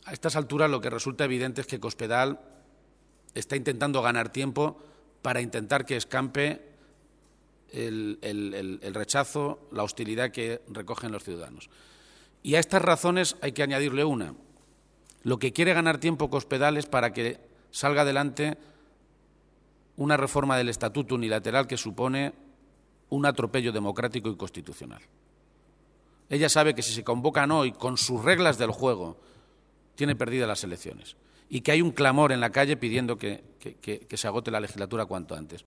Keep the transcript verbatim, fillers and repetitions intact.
A estas alturas lo que resulta evidente es que Cospedal está intentando ganar tiempo para intentar que escampe el, el, el, el rechazo, la hostilidad que recogen los ciudadanos. Y a estas razones hay que añadirle una. Lo que quiere ganar tiempo Cospedal es para que salga adelante una reforma del estatuto unilateral que supone un atropello democrático y constitucional. Ella sabe que si se convocan hoy con sus reglas del juego, tiene perdidas las elecciones y que hay un clamor en la calle pidiendo que, que, que, que se agote la legislatura cuanto antes.